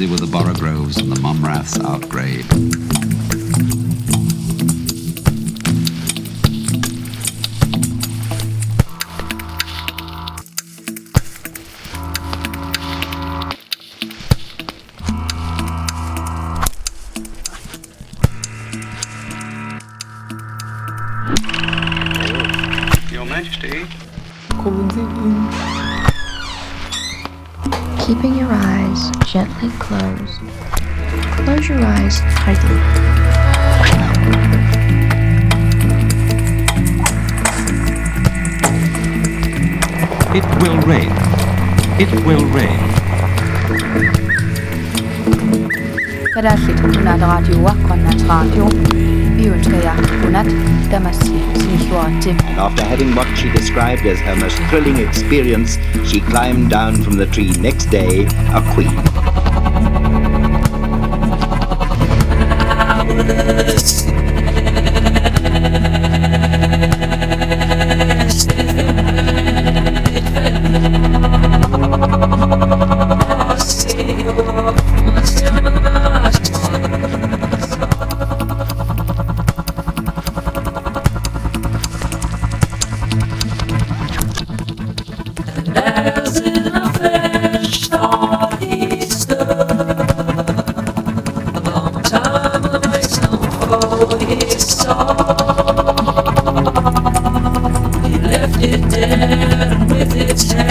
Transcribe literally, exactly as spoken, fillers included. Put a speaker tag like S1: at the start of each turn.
S1: busy with the Borogroves and the Mumraths outgrave.
S2: Your Majesty.
S3: Keeping your eyes gently closed, close your eyes tightly.
S4: It will rain. It will rain.
S5: Godnatligt, godnat radio, godnat radio. Vi ønsker jer godnat, Damasi, Sinsuati.
S6: And after having what she described as her most thrilling experience, she climbed down from the tree next day, a queen.
S7: He left it there with its head.